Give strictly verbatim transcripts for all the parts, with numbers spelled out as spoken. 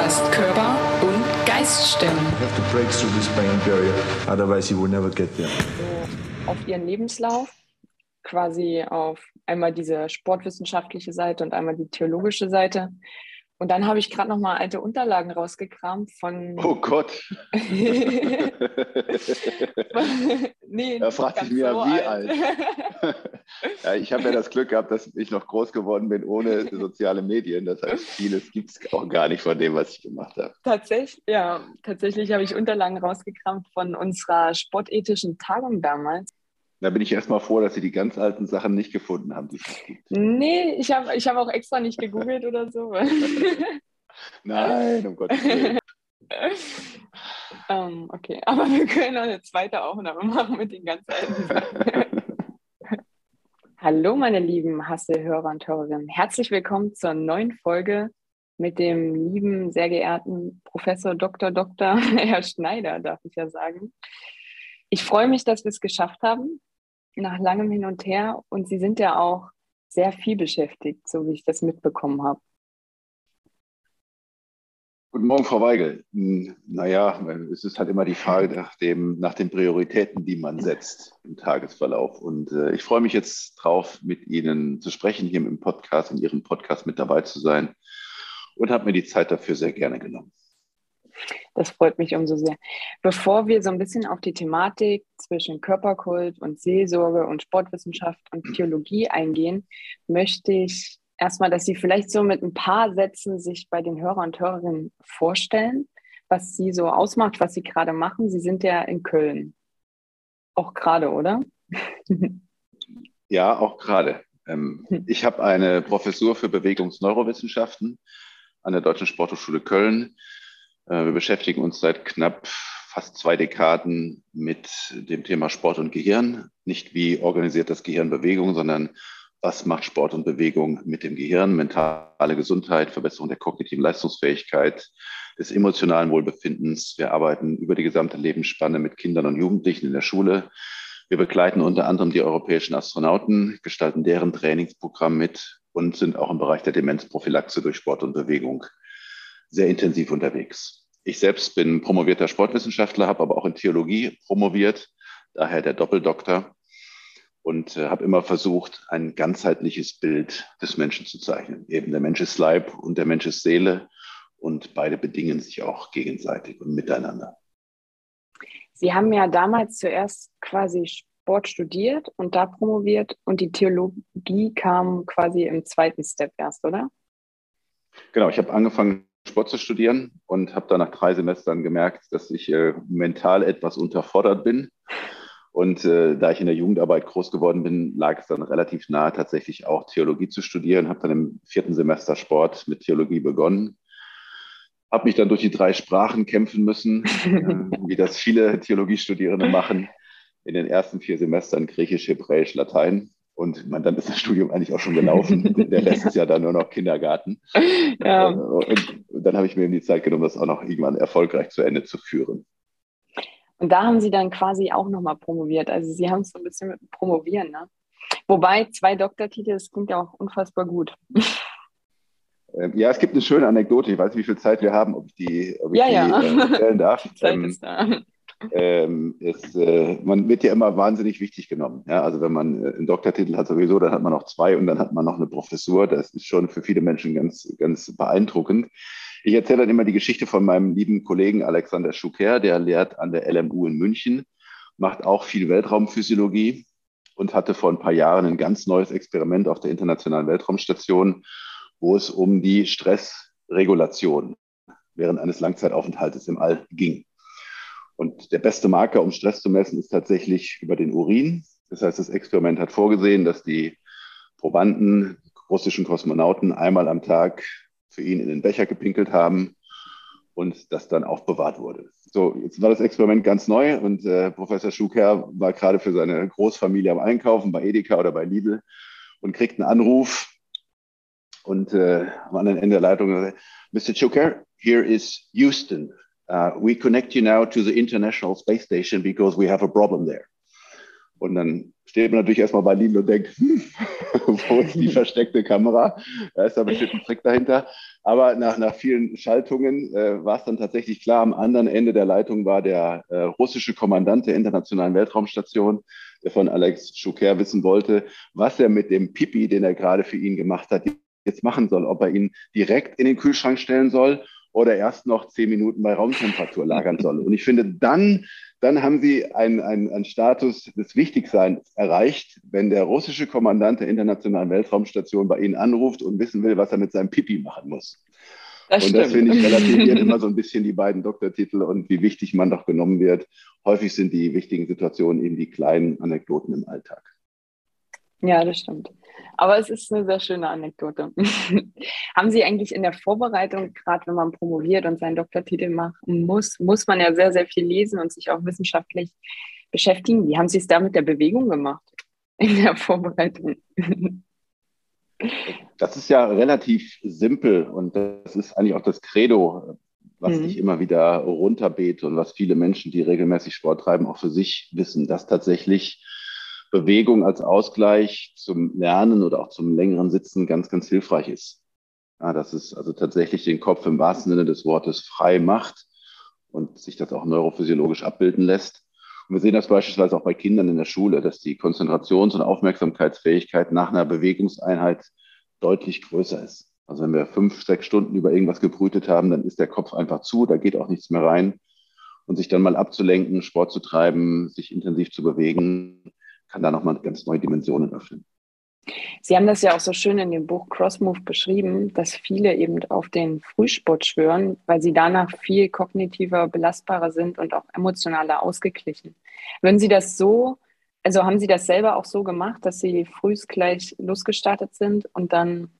Podcast Körper und Geist stimmen. You have to break through this brain barrier, otherwise you will never get there. So auf ihren Lebenslauf, quasi auf einmal diese sportwissenschaftliche Seite und einmal die theologische Seite. Und dann habe ich gerade noch mal alte Unterlagen rausgekramt von... Oh Gott! nee, da fragt sich mir, so wie alt. alt. Ja, ich habe ja das Glück gehabt, dass ich noch groß geworden bin ohne soziale Medien. Das heißt, vieles gibt es auch gar nicht von dem, was ich gemacht habe. Tatsächlich, ja, tatsächlich habe ich Unterlagen rausgekramt von unserer sportethischen Tagung damals. Da bin ich erstmal froh, dass Sie die ganz alten Sachen nicht gefunden haben, die es nicht gibt. Nee, ich habe ich hab auch extra nicht gegoogelt oder so. Nein, um Gottes Willen. um, okay, aber wir können auch eine zweite Aufnahme machen mit den ganz alten Sachen. Hallo meine lieben Hasse-Hörer und Hörerinnen. Herzlich willkommen zur neuen Folge mit dem lieben, sehr geehrten Professor Doktor Doktor Herr Schneider, darf ich ja sagen. Ich freue mich, dass wir es geschafft haben, nach langem Hin und Her. Und Sie sind ja auch sehr viel beschäftigt, so wie ich das mitbekommen habe. Guten Morgen, Frau Weigel. Naja, es ist halt immer die Frage nach, dem, nach den Prioritäten, die man setzt im Tagesverlauf. Und äh, ich freue mich jetzt drauf, mit Ihnen zu sprechen, hier im Podcast, in Ihrem Podcast mit dabei zu sein und habe mir die Zeit dafür sehr gerne genommen. Das freut mich umso sehr. Bevor wir so ein bisschen auf die Thematik zwischen Körperkult und Seelsorge und Sportwissenschaft und Theologie eingehen, möchte ich erstmal, dass Sie vielleicht so mit ein paar Sätzen sich bei den Hörer und Hörerinnen vorstellen, was Sie so ausmacht, was Sie gerade machen. Sie sind ja in Köln. Auch gerade, oder? Ja, auch gerade. Ähm, ich habe eine Professur für Bewegungsneurowissenschaften an der Deutschen Sporthochschule Köln. Wir beschäftigen uns seit knapp fast zwei Dekaden mit dem Thema Sport und Gehirn. Nicht wie organisiert das Gehirn Bewegung, sondern was macht Sport und Bewegung mit dem Gehirn? Mentale Gesundheit, Verbesserung der kognitiven Leistungsfähigkeit, des emotionalen Wohlbefindens. Wir arbeiten über die gesamte Lebensspanne mit Kindern und Jugendlichen in der Schule. Wir begleiten unter anderem die europäischen Astronauten, gestalten deren Trainingsprogramm mit und sind auch im Bereich der Demenzprophylaxe durch Sport und Bewegung sehr intensiv unterwegs. Ich selbst bin promovierter Sportwissenschaftler, habe aber auch in Theologie promoviert, daher der Doppeldoktor, und äh, habe immer versucht, ein ganzheitliches Bild des Menschen zu zeichnen. Eben der Mensch ist Leib und der Mensch ist Seele und beide bedingen sich auch gegenseitig und miteinander. Sie haben ja damals zuerst quasi Sport studiert und da promoviert und die Theologie kam quasi im zweiten Step erst, oder? Genau, ich habe angefangen, Sport zu studieren und habe dann nach drei Semestern gemerkt, dass ich äh, mental etwas unterfordert bin. Und äh, da ich in der Jugendarbeit groß geworden bin, lag es dann relativ nahe, tatsächlich auch Theologie zu studieren. Habe dann im vierten Semester Sport mit Theologie begonnen. Habe mich dann durch die drei Sprachen kämpfen müssen, äh, wie das viele Theologiestudierende machen. In den ersten vier Semestern Griechisch, Hebräisch, Latein. Und man, dann ist das Studium eigentlich auch schon gelaufen. Der Rest ist ja dann nur noch Kindergarten. Ja. Und dann habe ich mir eben die Zeit genommen, das auch noch irgendwann erfolgreich zu Ende zu führen. Und da haben Sie dann quasi auch nochmal promoviert. Also Sie haben es so ein bisschen mit dem Promovieren, ne? Wobei zwei Doktortitel, das klingt ja auch unfassbar gut. Ja, es gibt eine schöne Anekdote. Ich weiß nicht, wie viel Zeit wir haben, ob ich die, ob ich ja, die ja. äh, erzählen darf. Zeit ähm, ist da. Ähm, ist, äh, man wird ja immer wahnsinnig wichtig genommen. Ja? Also wenn man einen Doktortitel hat sowieso, dann hat man noch zwei und dann hat man noch eine Professur. Das ist schon für viele Menschen ganz, ganz beeindruckend. Ich erzähle dann immer die Geschichte von meinem lieben Kollegen Alexander Schuker, der lehrt an der L M U in München, macht auch viel Weltraumphysiologie und hatte vor ein paar Jahren ein ganz neues Experiment auf der Internationalen Weltraumstation, wo es um die Stressregulation während eines Langzeitaufenthaltes im All ging. Und der beste Marker, um Stress zu messen, ist tatsächlich über den Urin. Das heißt, das Experiment hat vorgesehen, dass die Probanden, russischen Kosmonauten, einmal am Tag für ihn in den Becher gepinkelt haben und das dann aufbewahrt wurde. So, jetzt war das Experiment ganz neu und äh, Professor Schuker war gerade für seine Großfamilie am Einkaufen bei Edeka oder bei Lidl und kriegt einen Anruf und äh, am anderen Ende der Leitung: Mister Schuker, here is Houston. Uh, we connect you now to the International Space Station because we have a problem there. Und dann steht man natürlich erstmal bei Lidl und denkt, hm, wo ist die versteckte Kamera? Da ist da bestimmt ein Trick dahinter. Aber nach, nach vielen Schaltungen äh, war es dann tatsächlich klar, am anderen Ende der Leitung war der äh, russische Kommandant der Internationalen Weltraumstation, der von Alex Schuker wissen wollte, was er mit dem Pipi, den er gerade für ihn gemacht hat, jetzt machen soll. Ob er ihn direkt in den Kühlschrank stellen soll oder erst noch zehn Minuten bei Raumtemperatur lagern soll. Und ich finde, dann, dann haben sie einen, einen, einen Status des Wichtigseins erreicht, wenn der russische Kommandant der Internationalen Weltraumstation bei Ihnen anruft und wissen will, was er mit seinem Pipi machen muss. Das und das, finde ich, relativiert immer so ein bisschen die beiden Doktortitel und wie wichtig man doch genommen wird. Häufig sind die wichtigen Situationen eben die kleinen Anekdoten im Alltag. Ja, das stimmt. Aber es ist eine sehr schöne Anekdote. Haben Sie eigentlich in der Vorbereitung, gerade wenn man promoviert und seinen Doktortitel machen muss, muss man ja sehr, sehr viel lesen und sich auch wissenschaftlich beschäftigen. Wie haben Sie es da mit der Bewegung gemacht in der Vorbereitung? Das ist ja relativ simpel und das ist eigentlich auch das Credo, was mhm. ich immer wieder runterbete und was viele Menschen, die regelmäßig Sport treiben, auch für sich wissen, dass tatsächlich Bewegung als Ausgleich zum Lernen oder auch zum längeren Sitzen ganz, ganz hilfreich ist. Ja, dass es also tatsächlich den Kopf im wahrsten Sinne des Wortes frei macht und sich das auch neurophysiologisch abbilden lässt. Und wir sehen das beispielsweise auch bei Kindern in der Schule, dass die Konzentrations- und Aufmerksamkeitsfähigkeit nach einer Bewegungseinheit deutlich größer ist. Also wenn wir fünf, sechs Stunden über irgendwas gebrütet haben, dann ist der Kopf einfach zu, da geht auch nichts mehr rein. Und sich dann mal abzulenken, Sport zu treiben, sich intensiv zu bewegen, kann da nochmal ganz neue Dimensionen öffnen. Sie haben das ja auch so schön in dem Buch Crossmove beschrieben, dass viele eben auf den Frühsport schwören, weil sie danach viel kognitiver, belastbarer sind und auch emotionaler ausgeglichen. Würden Sie das so, also haben Sie das selber auch so gemacht, dass Sie frühst gleich losgestartet sind und dann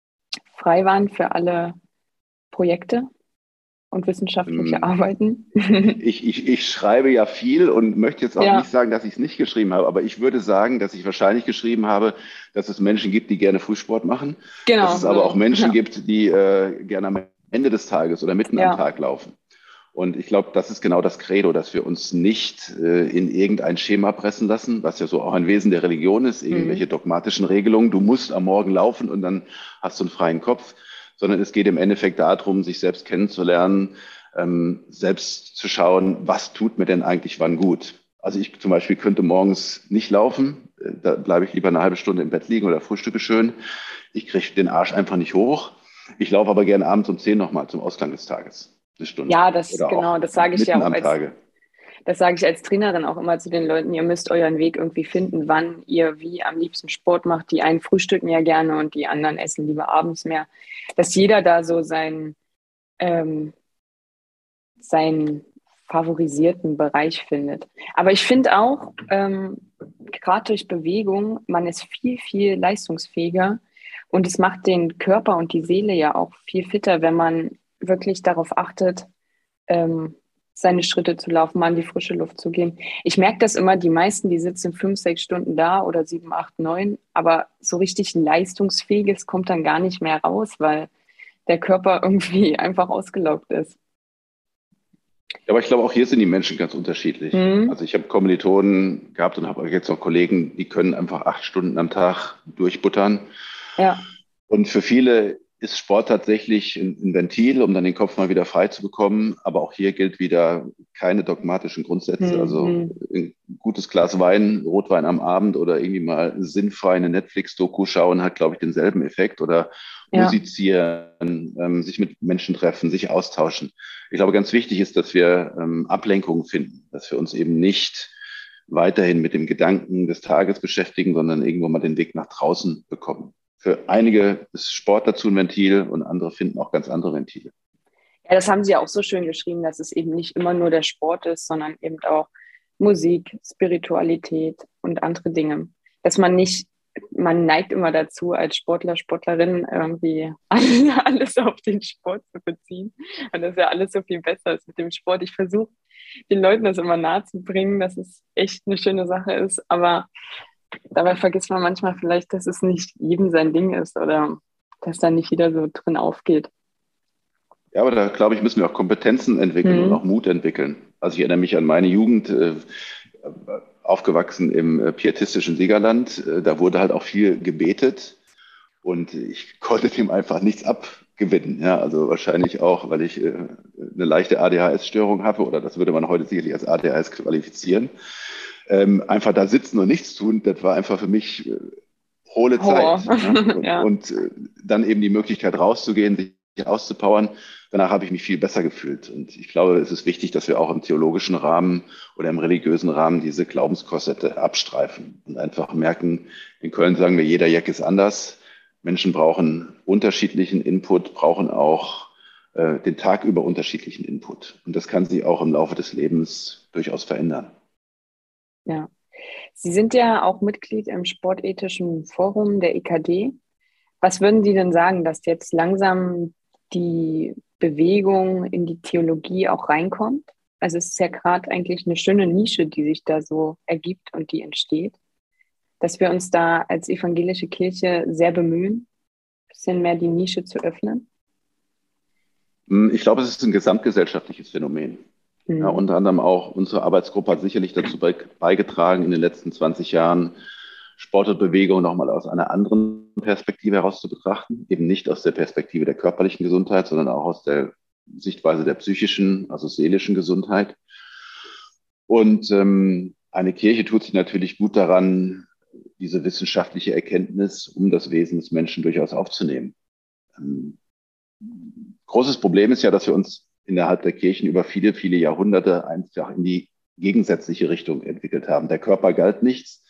frei waren für alle Projekte und wissenschaftliche ähm, Arbeiten? Ich, ich, ich schreibe ja viel und möchte jetzt auch ja. nicht sagen, dass ich es nicht geschrieben habe, aber ich würde sagen, dass ich wahrscheinlich geschrieben habe, dass es Menschen gibt, die gerne Frühsport machen, genau, dass es aber auch Menschen ja. gibt, die äh, gerne am Ende des Tages oder mitten ja. am Tag laufen. Und ich glaube, das ist genau das Credo, dass wir uns nicht äh, in irgendein Schema pressen lassen, was ja so auch ein Wesen der Religion ist, irgendwelche mhm. dogmatischen Regelungen. Du musst am Morgen laufen und dann hast du einen freien Kopf, sondern es geht im Endeffekt darum, sich selbst kennenzulernen, ähm, selbst zu schauen, was tut mir denn eigentlich wann gut. Also ich zum Beispiel könnte morgens nicht laufen, da bleibe ich lieber eine halbe Stunde im Bett liegen oder frühstücke schön. Ich kriege den Arsch einfach nicht hoch. Ich laufe aber gerne abends um zehn nochmal zum Ausklang des Tages. Eine Stunde. Ja, das genau, das sage ich ja auch als, Tage. das sage ich als Trainerin auch immer zu den Leuten, ihr müsst euren Weg irgendwie finden, wann ihr wie am liebsten Sport macht. Die einen frühstücken ja gerne und die anderen essen lieber abends mehr. Dass jeder da so sein ähm, seinen favorisierten Bereich findet. Aber ich finde auch, ähm, gerade durch Bewegung, man ist viel, viel leistungsfähiger und es macht den Körper und die Seele ja auch viel fitter, wenn man wirklich darauf achtet, ähm, seine Schritte zu laufen, mal in die frische Luft zu gehen. Ich merke das immer, die meisten, die sitzen fünf, sechs Stunden da oder sieben, acht, neun, aber so richtig leistungsfähiges kommt dann gar nicht mehr raus, weil der Körper irgendwie einfach ausgelaugt ist. Aber ich glaube, auch hier sind die Menschen ganz unterschiedlich. Mhm. Also ich habe Kommilitonen gehabt und habe jetzt auch Kollegen, die können einfach acht Stunden am Tag durchbuttern. Ja. Und für viele ist Sport tatsächlich ein, ein Ventil, um dann den Kopf mal wieder frei zu bekommen. Aber auch hier gilt wieder keine dogmatischen Grundsätze. Mhm. Also ein gutes Glas Wein, Rotwein am Abend oder irgendwie mal sinnfrei eine Netflix-Doku schauen, hat, glaube ich, denselben Effekt. Oder ja. musizieren, ähm, sich mit Menschen treffen, sich austauschen. Ich glaube, ganz wichtig ist, dass wir ähm, Ablenkungen finden, dass wir uns eben nicht weiterhin mit dem Gedanken des Tages beschäftigen, sondern irgendwo mal den Weg nach draußen bekommen. Für einige ist Sport dazu ein Ventil und andere finden auch ganz andere Ventile. Ja, das haben Sie ja auch so schön geschrieben, dass es eben nicht immer nur der Sport ist, sondern eben auch Musik, Spiritualität und andere Dinge. Dass man nicht, man neigt immer dazu, als Sportler, Sportlerin irgendwie alles auf den Sport zu beziehen. Und dass ja alles so viel besser ist mit dem Sport. Ich versuche, den Leuten das immer nahe zu bringen, dass es echt eine schöne Sache ist, aber dabei vergisst man manchmal vielleicht, dass es nicht jedem sein Ding ist oder dass da nicht jeder so drin aufgeht. Ja, aber da, glaube ich, müssen wir auch Kompetenzen entwickeln mhm. und auch Mut entwickeln. Also ich erinnere mich an meine Jugend, äh, aufgewachsen im äh, pietistischen Siegerland. Äh, da wurde halt auch viel gebetet und ich konnte dem einfach nichts ab, gewinnen. Ja, also wahrscheinlich auch, weil ich äh, eine leichte A D H S-Störung habe, oder das würde man heute sicherlich als A D H S qualifizieren. Ähm, einfach da sitzen und nichts tun, das war einfach für mich äh, hohle Horror. Zeit. Ja? Und, Ja. und äh, dann eben die Möglichkeit rauszugehen, sich auszupowern. Danach habe ich mich viel besser gefühlt. Und ich glaube, es ist wichtig, dass wir auch im theologischen Rahmen oder im religiösen Rahmen diese Glaubenskorsette abstreifen und einfach merken, in Köln sagen wir, jeder Jack ist anders. Menschen brauchen unterschiedlichen Input, brauchen auch äh, den Tag über unterschiedlichen Input. Und das kann sich auch im Laufe des Lebens durchaus verändern. Ja. Sie sind ja auch Mitglied im Sportethischen Forum der E K D. Was würden Sie denn sagen, dass jetzt langsam die Bewegung in die Theologie auch reinkommt? Also es ist ja gerade eigentlich eine schöne Nische, die sich da so ergibt und die entsteht, dass wir uns da als evangelische Kirche sehr bemühen, ein bisschen mehr die Nische zu öffnen. Ich glaube, es ist ein gesamtgesellschaftliches Phänomen. Mhm. Ja, unter anderem auch unsere Arbeitsgruppe hat sicherlich dazu beigetragen, in den letzten zwanzig Jahren Sport und Bewegung nochmal aus einer anderen Perspektive heraus zu betrachten. Eben nicht aus der Perspektive der körperlichen Gesundheit, sondern auch aus der Sichtweise der psychischen, also seelischen Gesundheit. Und ähm, eine Kirche tut sich natürlich gut daran, diese wissenschaftliche Erkenntnis um das Wesen des Menschen durchaus aufzunehmen. Ähm, großes Problem ist ja, dass wir uns innerhalb der Kirchen über viele, viele Jahrhunderte einfach in die gegensätzliche Richtung entwickelt haben. Der Körper galt nichts.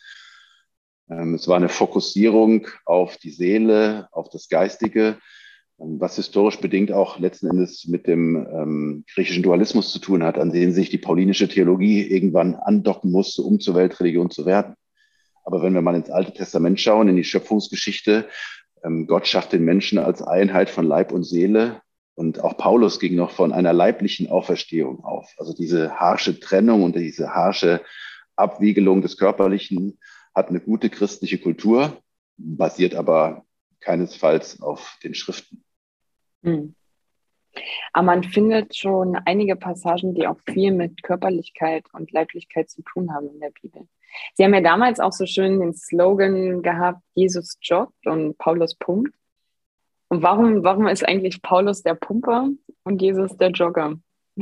Es war eine Fokussierung auf die Seele, auf das Geistige, was historisch bedingt auch letzten Endes mit dem ähm, griechischen Dualismus zu tun hat, an den sich die paulinische Theologie irgendwann andocken musste, um zur Weltreligion zu werden. Aber wenn wir mal ins Alte Testament schauen, in die Schöpfungsgeschichte, ähm, Gott schafft den Menschen als Einheit von Leib und Seele. Und auch Paulus ging noch von einer leiblichen Auferstehung auf. Also diese harsche Trennung und diese harsche Abwiegelung des Körperlichen hat eine gute christliche Kultur, basiert aber keinesfalls auf den Schriften. Hm. Aber man findet schon einige Passagen, die auch viel mit Körperlichkeit und Leiblichkeit zu tun haben in der Bibel. Sie haben ja damals auch so schön den Slogan gehabt, Jesus joggt und Paulus pumpt. Und warum, warum ist eigentlich Paulus der Pumper und Jesus der Jogger?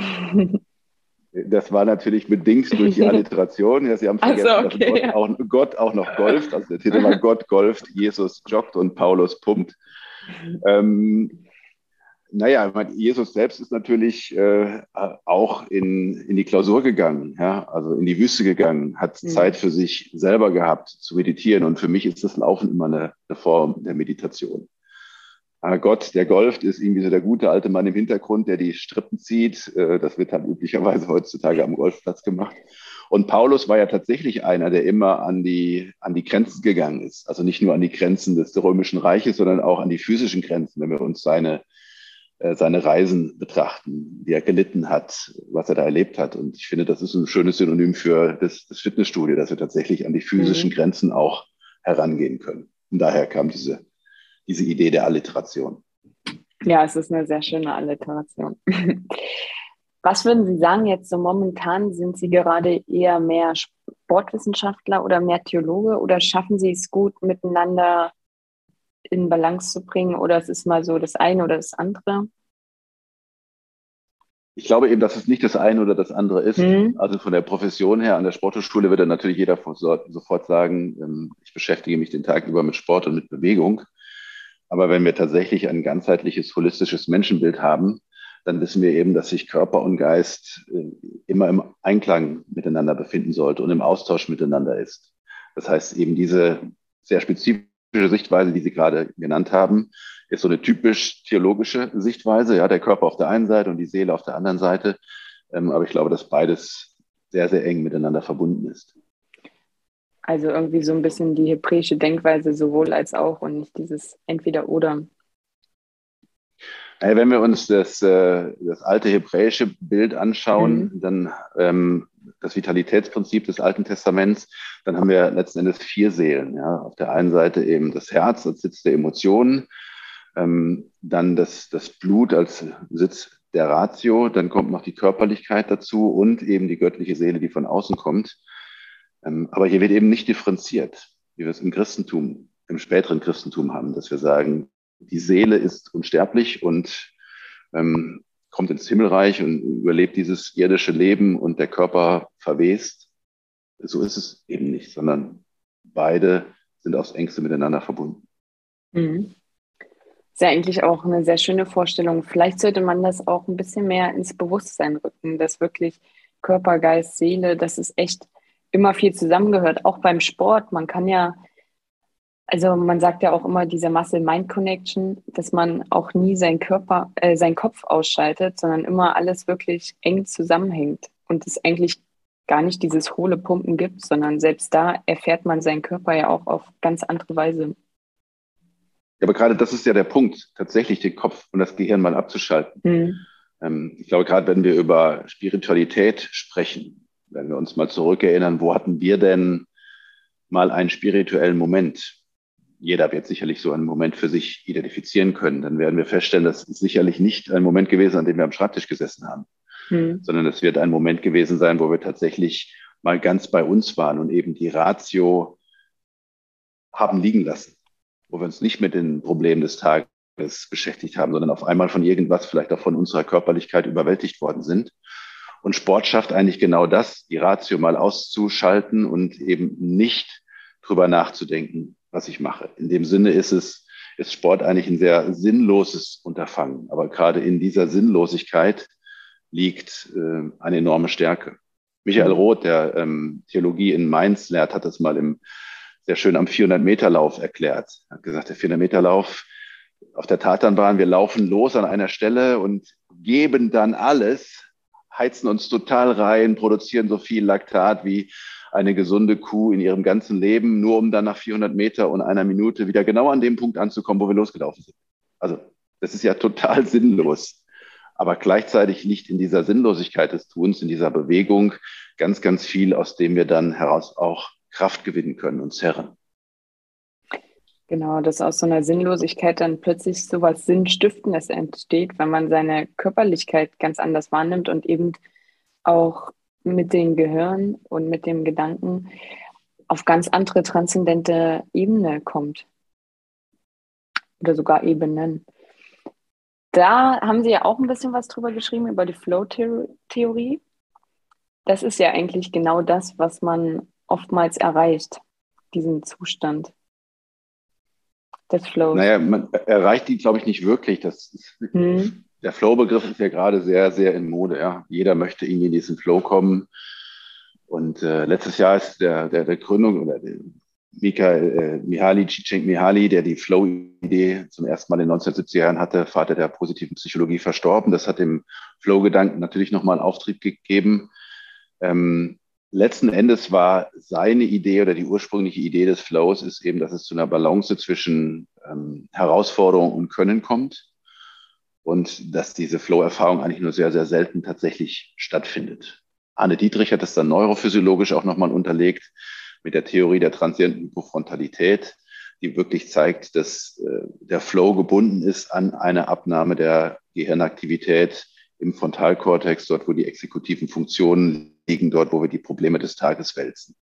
Das war natürlich bedingt durch die Alliteration. Ja, Sie haben vergessen, so, okay, dass Gott, ja. auch, Gott auch noch golft. Also der Titel war Gott golft, Jesus joggt und Paulus pumpt. Ähm, naja, Jesus selbst ist natürlich äh, auch in, in die Klausur gegangen, ja? Also in die Wüste gegangen, hat mhm. Zeit für sich selber gehabt zu meditieren. Und für mich ist das Laufen immer eine, eine Form der Meditation. Gott, der golft, ist irgendwie so der gute alte Mann im Hintergrund, der die Strippen zieht. Das wird halt üblicherweise heutzutage am Golfplatz gemacht. Und Paulus war ja tatsächlich einer, der immer an die, an die Grenzen gegangen ist. Also nicht nur an die Grenzen des Römischen Reiches, sondern auch an die physischen Grenzen, wenn wir uns seine, seine Reisen betrachten, die er gelitten hat, was er da erlebt hat. Und ich finde, das ist ein schönes Synonym für das, das Fitnessstudio, dass wir tatsächlich an die physischen mhm. Grenzen auch herangehen können. Und daher kam diese diese Idee der Alliteration. Ja, es ist eine sehr schöne Alliteration. Was würden Sie sagen jetzt so momentan? Sind Sie gerade eher mehr Sportwissenschaftler oder mehr Theologe oder schaffen Sie es gut, miteinander in Balance zu bringen oder es ist mal so das eine oder das andere? Ich glaube eben, dass es nicht das eine oder das andere ist. Mhm. Also von der Profession her an der Sporthochschule würde natürlich jeder sofort sagen, ich beschäftige mich den Tag über mit Sport und mit Bewegung. Aber wenn wir tatsächlich ein ganzheitliches, holistisches Menschenbild haben, dann wissen wir eben, dass sich Körper und Geist immer im Einklang miteinander befinden sollte und im Austausch miteinander ist. Das heißt, eben diese sehr spezifische Sichtweise, die Sie gerade genannt haben, ist so eine typisch theologische Sichtweise. Ja, der Körper auf der einen Seite und die Seele auf der anderen Seite. Aber ich glaube, dass beides sehr, sehr eng miteinander verbunden ist. Also irgendwie so ein bisschen die hebräische Denkweise sowohl als auch und nicht dieses Entweder-Oder. Wenn wir uns das, das alte hebräische Bild anschauen, mhm. dann ähm, das Vitalitätsprinzip des Alten Testaments, dann haben wir letzten Endes vier Seelen. Ja? Auf der einen Seite eben das Herz als Sitz der Emotionen, ähm, dann das, das Blut als Sitz der Ratio, dann kommt noch die Körperlichkeit dazu und eben die göttliche Seele, die von außen kommt. Aber hier wird eben nicht differenziert, wie wir es im Christentum, im späteren Christentum haben, dass wir sagen, Die Seele ist unsterblich und ähm, kommt ins Himmelreich und überlebt dieses irdische Leben und der Körper verwest. So ist es eben nicht, sondern beide sind aufs Engste miteinander verbunden. Mhm. Ist ja eigentlich auch eine sehr schöne Vorstellung. Vielleicht sollte man das auch ein bisschen mehr ins Bewusstsein rücken, dass wirklich Körper, Geist, Seele, dass es echt immer viel zusammengehört, auch beim Sport. Man kann ja, also man sagt ja auch immer diese Muscle-Mind-Connection, dass man auch nie seinen Körper, äh, seinen Kopf ausschaltet, sondern immer alles wirklich eng zusammenhängt und es eigentlich gar nicht dieses hohle Pumpen gibt, sondern selbst da erfährt man seinen Körper ja auch auf ganz andere Weise. Ja, aber gerade das ist ja der Punkt, tatsächlich den Kopf und das Gehirn mal abzuschalten. Mhm. Ähm, ich glaube, gerade wenn wir über Spiritualität sprechen, wenn wir uns mal zurückerinnern, wo hatten wir denn mal einen spirituellen Moment? Jeder wird sicherlich so einen Moment für sich identifizieren können. Dann werden wir feststellen, das ist sicherlich nicht ein Moment gewesen, an dem wir am Schreibtisch gesessen haben, mhm. sondern es wird ein Moment gewesen sein, wo wir tatsächlich mal ganz bei uns waren und eben die Ratio haben liegen lassen, wo wir uns nicht mit den Problemen des Tages beschäftigt haben, sondern auf einmal von irgendwas, vielleicht auch von unserer Körperlichkeit überwältigt worden sind. Und Sport schafft eigentlich genau das, die Ratio mal auszuschalten und eben nicht drüber nachzudenken, was ich mache. In dem Sinne ist es, ist Sport eigentlich ein sehr sinnloses Unterfangen. Aber gerade in dieser Sinnlosigkeit liegt äh, eine enorme Stärke. Michael Roth, der ähm, Theologie in Mainz lehrt, hat das mal im sehr schön am vierhundert-Meter-Lauf erklärt. Er hat gesagt, der vierhundert-Meter-Lauf auf der Tatanbahn, wir laufen los an einer Stelle und geben dann alles, heizen uns total rein, produzieren so viel Laktat wie eine gesunde Kuh in ihrem ganzen Leben, nur um dann nach vierhundert Meter und einer Minute wieder genau an dem Punkt anzukommen, wo wir losgelaufen sind. Also das ist ja total sinnlos. Aber gleichzeitig liegt in dieser Sinnlosigkeit des Tuns, in dieser Bewegung ganz, ganz viel, aus dem wir dann heraus auch Kraft gewinnen können und zerren. Genau, dass aus so einer Sinnlosigkeit dann plötzlich so was Sinnstiftendes entsteht, wenn man seine Körperlichkeit ganz anders wahrnimmt und eben auch mit dem Gehirn und mit dem Gedanken auf ganz andere transzendente Ebene kommt. Oder sogar Ebenen. Da haben Sie ja auch ein bisschen was drüber geschrieben, über die Flow-Theorie. Das ist ja eigentlich genau das, was man oftmals erreicht, diesen Zustand des Flows. Naja, man erreicht die, glaube ich, nicht wirklich. Das ist, hm. Der Flow-Begriff ist ja gerade sehr, sehr in Mode. Ja. Jeder möchte irgendwie in diesen Flow kommen. Und äh, letztes Jahr ist der, der, der Gründung oder der Mikael, äh, Mihaly, Csikszentmihalyi, der die Flow-Idee zum ersten Mal in den neunzehnhundertsiebziger Jahren hatte, Vater der positiven Psychologie, verstorben. Das hat dem Flow-Gedanken natürlich nochmal Auftrieb gegeben. Ähm, letzten Endes war seine Idee oder die ursprüngliche Idee des Flows ist eben, dass es zu einer Balance zwischen ähm, Herausforderung und Können kommt und dass diese Flow-Erfahrung eigentlich nur sehr, sehr selten tatsächlich stattfindet. Arne Dietrich hat es dann neurophysiologisch auch nochmal unterlegt mit der Theorie der transienten Hypofrontalität, die wirklich zeigt, dass äh, der Flow gebunden ist an eine Abnahme der Gehirnaktivität im Frontalkortex, dort, wo die exekutiven Funktionen liegen, dort, wo wir die Probleme des Tages wälzen.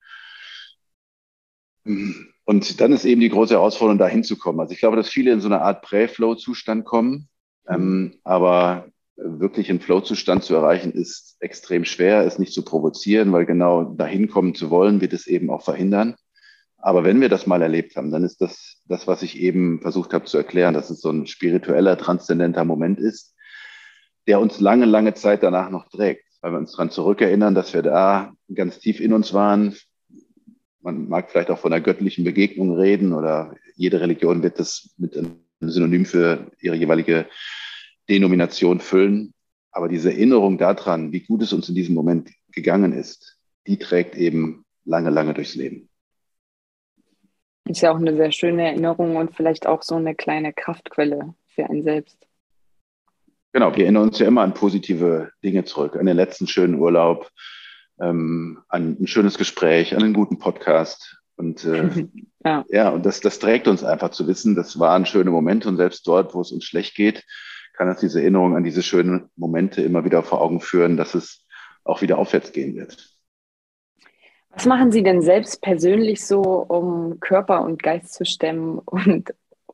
Und dann ist eben die große Herausforderung, da hinzukommen. Also ich glaube, dass viele in so eine Art Prä-Flow-Zustand kommen, mhm. ähm, aber wirklich einen Flow-Zustand zu erreichen, ist extrem schwer, es nicht zu provozieren, weil genau dahin kommen zu wollen, wird es eben auch verhindern. Aber wenn wir das mal erlebt haben, dann ist das, das, was ich eben versucht habe zu erklären, dass es so ein spiritueller, transzendenter Moment ist, der uns lange, lange Zeit danach noch trägt, weil wir uns daran zurückerinnern, dass wir da ganz tief in uns waren. Man mag vielleicht auch von einer göttlichen Begegnung reden oder jede Religion wird das mit einem Synonym für ihre jeweilige Denomination füllen. Aber diese Erinnerung daran, wie gut es uns in diesem Moment gegangen ist, die trägt eben lange, lange durchs Leben. Ist ja auch eine sehr schöne Erinnerung und vielleicht auch so eine kleine Kraftquelle für einen selbst. Genau, wir erinnern uns ja immer an positive Dinge zurück, an den letzten schönen Urlaub, ähm, an ein schönes Gespräch, an einen guten Podcast. Und äh, ja. ja, und das, das trägt uns einfach zu wissen, das waren schöne Momente und selbst dort, wo es uns schlecht geht, kann uns diese Erinnerung an diese schönen Momente immer wieder vor Augen führen, dass es auch wieder aufwärts gehen wird. Was machen Sie denn selbst persönlich so, um Körper und Geist zu stemmen und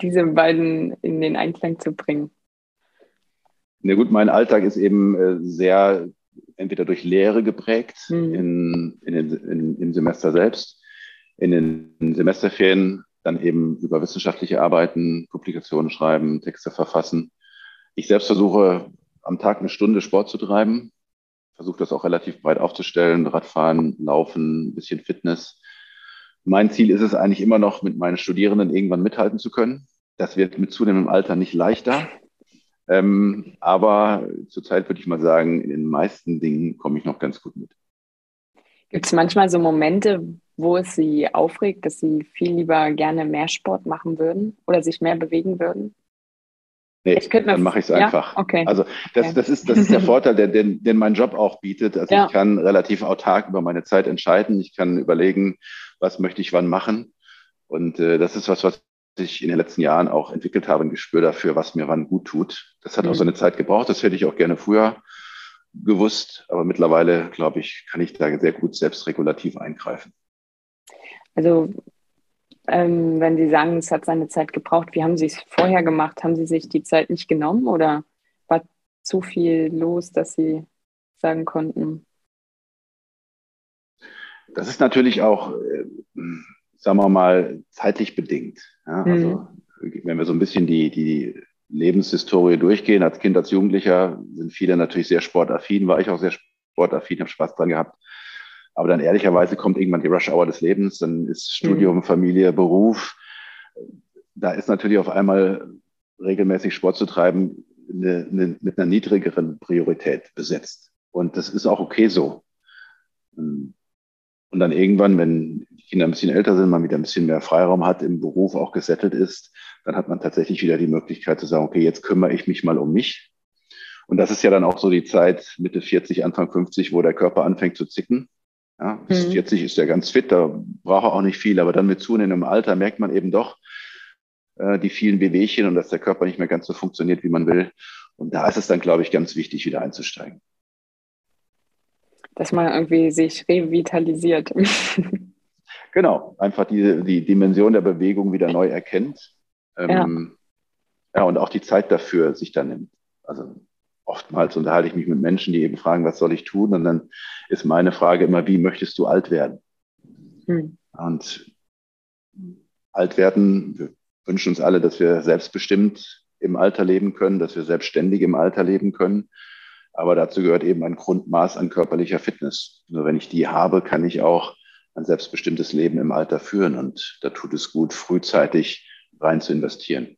diese beiden in den Einklang zu bringen? Na gut, mein Alltag ist eben äh, sehr entweder durch Lehre geprägt Mhm. in, in den, in, im Semester selbst, in den Semesterferien dann eben über wissenschaftliche Arbeiten, Publikationen schreiben, Texte verfassen. Ich selbst versuche am Tag eine Stunde Sport zu treiben, versuche das auch relativ breit aufzustellen, Radfahren, Laufen, ein bisschen Fitness. Mein Ziel ist es eigentlich immer noch, mit meinen Studierenden irgendwann mithalten zu können. Das wird mit zunehmendem Alter nicht leichter. Ähm, aber zurzeit würde ich mal sagen, in den meisten Dingen komme ich noch ganz gut mit. Gibt es manchmal so Momente, wo es Sie aufregt, dass Sie viel lieber gerne mehr Sport machen würden oder sich mehr bewegen würden? Nee, Ich könnte mir dann mache ich es ja? einfach. Okay. Also das, Okay. das, ist, das ist der Vorteil, den, den, den mein Job auch bietet. Also Ja. ich kann relativ autark über meine Zeit entscheiden. Ich kann überlegen, was möchte ich wann machen. Und äh, das ist was, was ich in den letzten Jahren auch entwickelt habe, ein Gespür dafür, was mir wann gut tut. Das hat Mhm. auch so eine Zeit gebraucht. Das hätte ich auch gerne früher gewusst. Aber mittlerweile, glaube ich, kann ich da sehr gut selbstregulativ eingreifen. Also ähm, wenn Sie sagen, es hat seine Zeit gebraucht, wie haben Sie es vorher gemacht? Haben Sie sich die Zeit nicht genommen oder war zu viel los, dass Sie sagen konnten? Das ist natürlich auch, äh, sagen wir mal, zeitlich bedingt. Ja? Mhm. Also wenn wir so ein bisschen die, die Lebenshistorie durchgehen, als Kind, als Jugendlicher sind viele natürlich sehr sportaffin, war ich auch sehr sportaffin, habe Spaß dran gehabt. Aber dann ehrlicherweise kommt irgendwann die Rush-Hour des Lebens, dann ist Studium, Mhm. Familie, Beruf. Da ist natürlich auf einmal regelmäßig Sport zu treiben eine, eine, mit einer niedrigeren Priorität besetzt. Und das ist auch okay so. Und dann irgendwann, wenn die Kinder ein bisschen älter sind, man wieder ein bisschen mehr Freiraum hat, im Beruf auch gesettelt ist, dann hat man tatsächlich wieder die Möglichkeit zu sagen, okay, jetzt kümmere ich mich mal um mich. Und das ist ja dann auch so die Zeit Mitte vierzig, Anfang fünfzig, wo der Körper anfängt zu zicken. Ja, bis Mhm. vierzig ist er ganz fit, da braucht er auch nicht viel. Aber dann mit zunehmendem Alter merkt man eben doch äh, die vielen Wehwehchen und dass der Körper nicht mehr ganz so funktioniert, wie man will. Und da ist es dann, glaube ich, ganz wichtig, wieder einzusteigen. Dass man irgendwie sich revitalisiert. Genau, einfach die, die Dimension der Bewegung wieder neu erkennt. Ähm, ja. ja, und auch die Zeit dafür sich dann nimmt. Also oftmals unterhalte ich mich mit Menschen, die eben fragen, was soll ich tun? Und dann ist meine Frage immer, wie möchtest du alt werden? Hm. Und alt werden, wir wünschen uns alle, dass wir selbstbestimmt im Alter leben können, dass wir selbstständig im Alter leben können. Aber dazu gehört eben ein Grundmaß an körperlicher Fitness. Nur wenn ich die habe, kann ich auch ein selbstbestimmtes Leben im Alter führen. Und da tut es gut, frühzeitig rein zu investieren.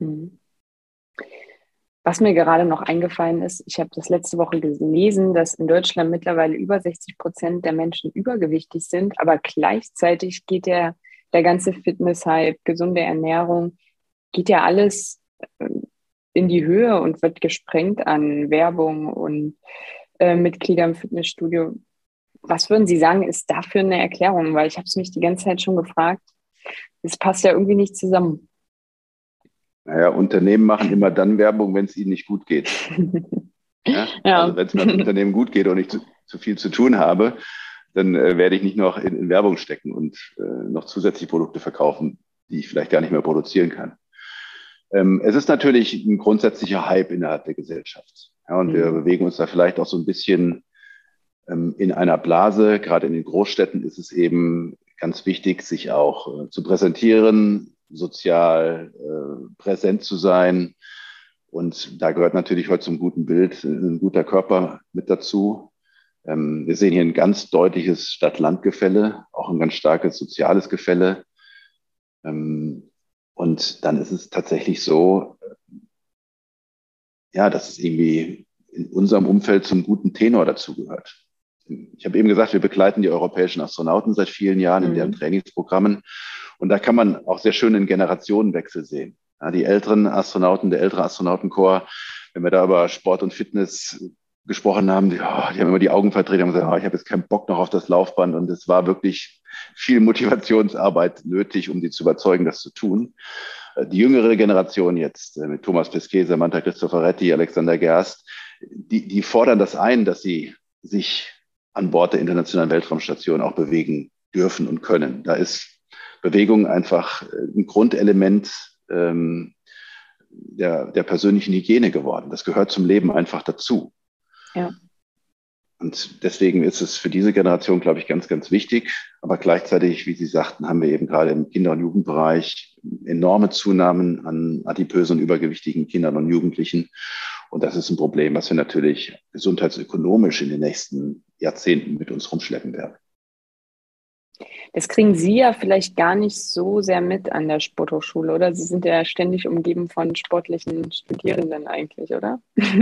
Was mir gerade noch eingefallen ist, ich habe das letzte Woche gelesen, dass in Deutschland mittlerweile über sechzig Prozent der Menschen übergewichtig sind, aber gleichzeitig geht der, der ganze Fitness-Hype, gesunde Ernährung, geht ja alles in die Höhe und wird gesprengt an Werbung und äh, Mitglieder im Fitnessstudio. Was würden Sie sagen, ist dafür eine Erklärung? Weil ich habe es mich die ganze Zeit schon gefragt. Es passt ja irgendwie nicht zusammen. Naja, Unternehmen machen immer dann Werbung, wenn es ihnen nicht gut geht. Ja? Ja. Also wenn es meinem Unternehmen gut geht und ich zu, zu viel zu tun habe, dann äh, werde ich nicht noch in, in Werbung stecken und äh, noch zusätzliche Produkte verkaufen, die ich vielleicht gar nicht mehr produzieren kann. Ähm, es ist natürlich ein grundsätzlicher Hype innerhalb der Gesellschaft. Ja, und mhm. wir bewegen uns da vielleicht auch so ein bisschen ähm, in einer Blase. Gerade in den Großstädten ist es eben ganz wichtig, sich auch äh, zu präsentieren, sozial äh, präsent zu sein. Und da gehört natürlich heute zum guten Bild ein guter Körper mit dazu. Ähm, wir sehen hier ein ganz deutliches Stadt-Land-Gefälle, auch ein ganz starkes soziales Gefälle. Ähm, und dann ist es tatsächlich so, ja, dass es irgendwie in unserem Umfeld zum guten Tenor dazugehört. Ich habe eben gesagt, wir begleiten die europäischen Astronauten seit vielen Jahren in mhm. deren Trainingsprogrammen. Und da kann man auch sehr schön einen Generationenwechsel sehen. Ja, die älteren Astronauten, der ältere Astronautenchor, wenn wir da über Sport und Fitness gesprochen haben, die, oh, die haben immer die Augen verdreht und gesagt, oh, ich habe jetzt keinen Bock noch auf das Laufband. Und es war wirklich viel Motivationsarbeit nötig, um sie zu überzeugen, das zu tun. Die jüngere Generation jetzt mit Thomas Pesquet, Samantha Cristoforetti, Alexander Gerst, die, die fordern das ein, dass sie sich an Bord der Internationalen Weltraumstation auch bewegen dürfen und können. Da ist Bewegung einfach ein Grundelement ähm, der, der persönlichen Hygiene geworden. Das gehört zum Leben einfach dazu. Ja. Und deswegen ist es für diese Generation, glaube ich, ganz, ganz wichtig. Aber gleichzeitig, wie Sie sagten, haben wir eben gerade im Kinder- und Jugendbereich enorme Zunahmen an adipösen und übergewichtigen Kindern und Jugendlichen. Und das ist ein Problem, was wir natürlich gesundheitsökonomisch in den nächsten Jahrzehnten mit uns rumschleppen werden. Das kriegen Sie ja vielleicht gar nicht so sehr mit an der Sporthochschule, oder? Sie sind ja ständig umgeben von sportlichen Studierenden eigentlich, oder?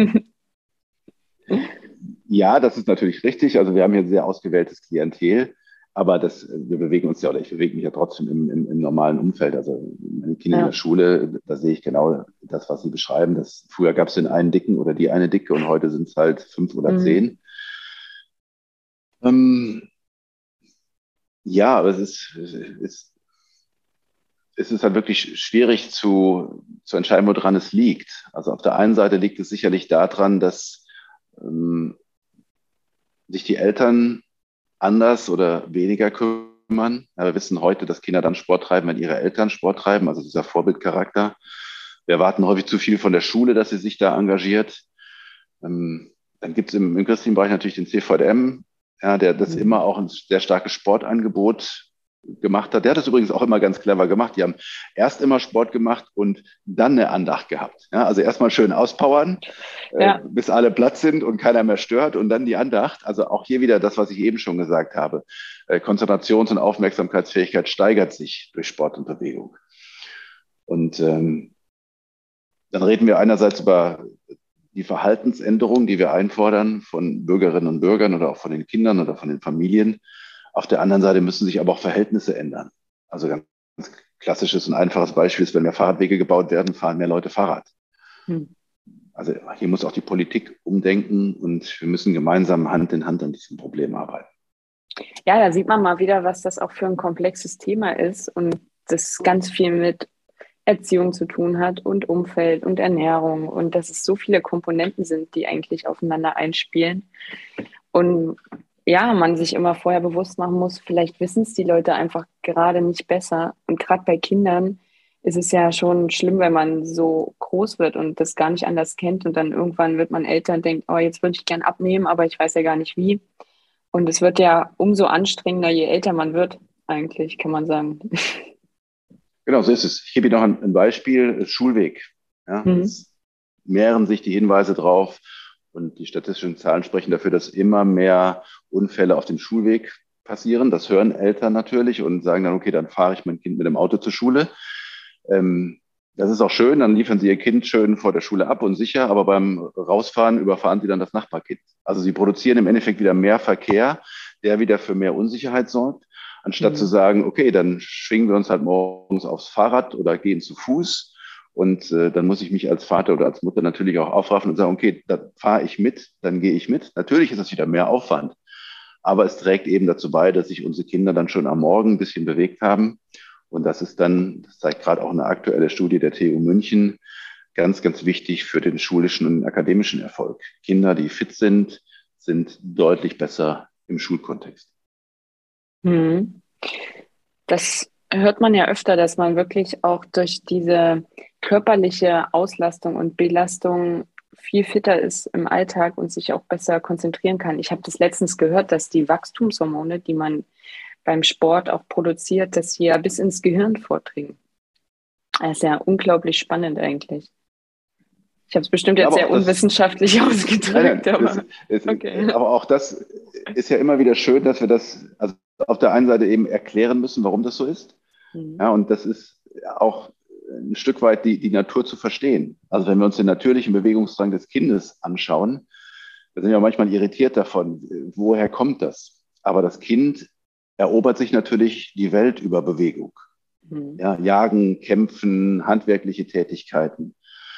Ja, das ist natürlich richtig. Also wir haben hier ein sehr ausgewähltes Klientel, aber das, wir bewegen uns ja, oder ich bewege mich ja trotzdem im, im, im normalen Umfeld. Also meine Kinder ja. in der Schule, da sehe ich genau das, was Sie beschreiben. Das, früher gab es den einen Dicken oder die eine Dicke und heute sind es halt fünf oder mhm. zehn. Ähm, ja, aber es ist, es ist, es ist halt wirklich schwierig zu, zu entscheiden, woran es liegt. Also auf der einen Seite liegt es sicherlich daran, dass ähm, sich die Eltern anders oder weniger kümmern. Ja, wir wissen heute, dass Kinder dann Sport treiben, wenn ihre Eltern Sport treiben, also dieser Vorbildcharakter. Wir erwarten häufig zu viel von der Schule, dass sie sich da engagiert. Ähm, dann gibt es im, im christlichen Bereich natürlich den C V M, ja, der das mhm. immer auch ein sehr starkes Sportangebot gemacht hat. Der hat das übrigens auch immer ganz clever gemacht. Die haben erst immer Sport gemacht und dann eine Andacht gehabt. Ja, also erstmal schön auspowern, ja. äh, bis alle platt sind und keiner mehr stört und dann die Andacht. Also auch hier wieder das, was ich eben schon gesagt habe. Äh, Konzentrations- und Aufmerksamkeitsfähigkeit steigert sich durch Sport und Bewegung. Und ähm, dann reden wir einerseits über die Verhaltensänderung, die wir einfordern von Bürgerinnen und Bürgern oder auch von den Kindern oder von den Familien. Auf der anderen Seite müssen sich aber auch Verhältnisse ändern. Also ganz klassisches und einfaches Beispiel ist, wenn mehr Fahrradwege gebaut werden, fahren mehr Leute Fahrrad. Hm. Also hier muss auch die Politik umdenken und wir müssen gemeinsam Hand in Hand an diesem Problem arbeiten. Ja, da sieht man mal wieder, was das auch für ein komplexes Thema ist und das ganz viel mit Erziehung zu tun hat und Umfeld und Ernährung und dass es so viele Komponenten sind, die eigentlich aufeinander einspielen. Und ja, man sich immer vorher bewusst machen muss, vielleicht wissen es die Leute einfach gerade nicht besser. Und gerade bei Kindern ist es ja schon schlimm, wenn man so groß wird und das gar nicht anders kennt. Und dann irgendwann wird man älter und denkt, oh, jetzt würde ich gern abnehmen, aber ich weiß ja gar nicht wie. Und es wird ja umso anstrengender, je älter man wird, eigentlich, kann man sagen. Genau, so ist es. Ich gebe Ihnen noch ein, ein Beispiel, Schulweg. Ja, mhm. Es mehren sich die Hinweise drauf. Und die statistischen Zahlen sprechen dafür, dass immer mehr Unfälle auf dem Schulweg passieren. Das hören Eltern natürlich und sagen dann, okay, dann fahre ich mein Kind mit dem Auto zur Schule. Ähm, das ist auch schön, dann liefern sie ihr Kind schön vor der Schule ab und sicher, aber beim Rausfahren überfahren sie dann das Nachbarkind. Also sie produzieren im Endeffekt wieder mehr Verkehr, der wieder für mehr Unsicherheit sorgt, anstatt mhm. zu sagen, okay, dann schwingen wir uns halt morgens aufs Fahrrad oder gehen zu Fuß. Und äh, dann muss ich mich als Vater oder als Mutter natürlich auch aufraffen und sagen, okay, da fahre ich mit, dann gehe ich mit. Natürlich ist das wieder mehr Aufwand, aber es trägt eben dazu bei, dass sich unsere Kinder dann schon am Morgen ein bisschen bewegt haben. Und das ist dann, das zeigt gerade auch eine aktuelle Studie der T U München, ganz, ganz wichtig für den schulischen und akademischen Erfolg. Kinder, die fit sind, sind deutlich besser im Schulkontext. Hm. Das hört man ja öfter, dass man wirklich auch durch diese körperliche Auslastung und Belastung viel fitter ist im Alltag und sich auch besser konzentrieren kann. Ich habe das letztens gehört, dass die Wachstumshormone, die man beim Sport auch produziert, dass sie ja bis ins Gehirn vordringen. Das ist ja unglaublich spannend eigentlich. Ich habe es bestimmt jetzt sehr das, unwissenschaftlich ausgedrückt. Nein, aber, das, es, okay. aber auch das ist ja immer wieder schön, dass wir das also auf der einen Seite eben erklären müssen, warum das so ist. Mhm. Ja, und das ist auch ein Stück weit die, die Natur zu verstehen. Also wenn wir uns den natürlichen Bewegungsdrang des Kindes anschauen, da sind wir manchmal irritiert davon, woher kommt das? Aber das Kind erobert sich natürlich die Welt über Bewegung. Mhm. Ja, Jagen, Kämpfen, handwerkliche Tätigkeiten.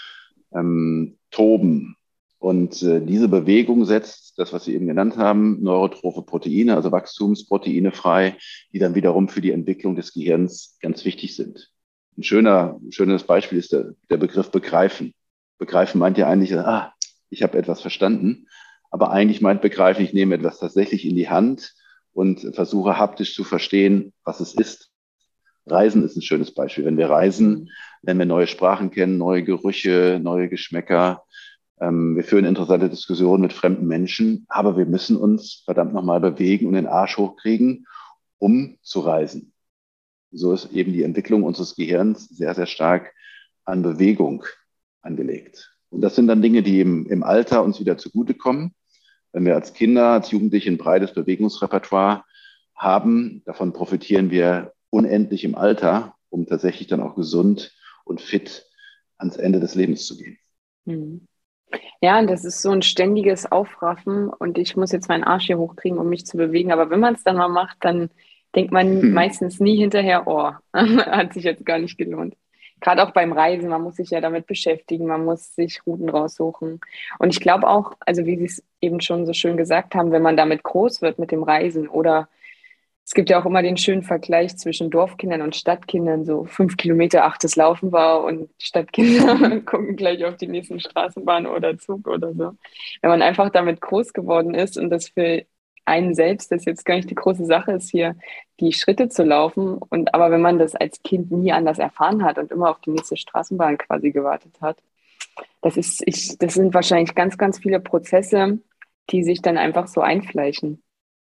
Ähm, Toben. Und äh, diese Bewegung setzt das, was Sie eben genannt haben, neurotrophe Proteine, also Wachstumsproteine frei, die dann wiederum für die Entwicklung des Gehirns ganz wichtig sind. Ein schöner, ein schönes Beispiel ist der, der Begriff Begreifen. Begreifen meint ja eigentlich, ah, ich habe etwas verstanden, aber eigentlich meint Begreifen, ich nehme etwas tatsächlich in die Hand und versuche haptisch zu verstehen, was es ist. Reisen ist ein schönes Beispiel. Wenn wir reisen, lernen wir neue Sprachen kennen, neue Gerüche, neue Geschmäcker. Ähm, wir führen interessante Diskussionen mit fremden Menschen, aber wir müssen uns verdammt nochmal bewegen und den Arsch hochkriegen, um zu reisen. So ist eben die Entwicklung unseres Gehirns sehr, sehr stark an Bewegung angelegt. Und das sind dann Dinge, die im, im Alter uns wieder zugutekommen. Wenn wir als Kinder, als Jugendliche ein breites Bewegungsrepertoire haben, davon profitieren wir unendlich im Alter, um tatsächlich dann auch gesund und fit ans Ende des Lebens zu gehen. Mhm. Ja, und das ist so ein ständiges Aufraffen und ich muss jetzt meinen Arsch hier hochkriegen, um mich zu bewegen. Aber wenn man es dann mal macht, dann denkt man Hm. meistens nie hinterher, oh, hat sich jetzt gar nicht gelohnt. Gerade auch beim Reisen, man muss sich ja damit beschäftigen, man muss sich Routen raussuchen. Und ich glaube auch, also wie Sie es eben schon so schön gesagt haben, wenn man damit groß wird mit dem Reisen oder es gibt ja auch immer den schönen Vergleich zwischen Dorfkindern und Stadtkindern, so fünf Kilometer, ach, das Laufen war und Stadtkinder gucken gleich auf die nächsten Straßenbahn oder Zug oder so. Wenn man einfach damit groß geworden ist und das für einen selbst, das jetzt gar nicht die große Sache ist, hier die Schritte zu laufen. Und aber wenn man das als Kind nie anders erfahren hat und immer auf die nächste Straßenbahn quasi gewartet hat, das ist, ich, das sind wahrscheinlich ganz, ganz viele Prozesse, die sich dann einfach so einfleischen.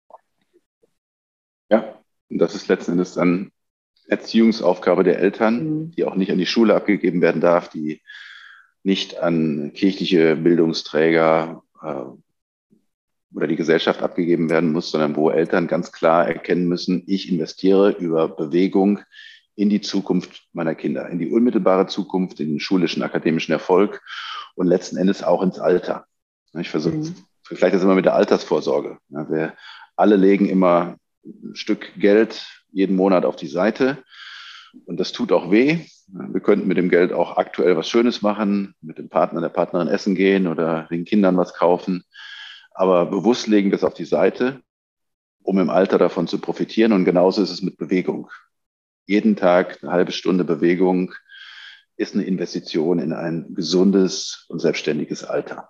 Ja, und das ist letzten Endes dann Erziehungsaufgabe der Eltern, Mhm. die auch nicht an die Schule abgegeben werden darf, die nicht an kirchliche Bildungsträger äh, oder die Gesellschaft abgegeben werden muss, sondern wo Eltern ganz klar erkennen müssen, ich investiere über Bewegung in die Zukunft meiner Kinder, in die unmittelbare Zukunft, in den schulischen, akademischen Erfolg und letzten Endes auch ins Alter. Ich versuche, Mhm. vielleicht das immer mit der Altersvorsorge. Ja, wir alle legen immer ein Stück Geld jeden Monat auf die Seite und das tut auch weh. Wir könnten mit dem Geld auch aktuell was Schönes machen, mit dem Partner, der Partnerin essen gehen oder den Kindern was kaufen. Aber bewusst legen wir es auf die Seite, um im Alter davon zu profitieren. Und genauso ist es mit Bewegung. Jeden Tag eine halbe Stunde Bewegung ist eine Investition in ein gesundes und selbstständiges Alter.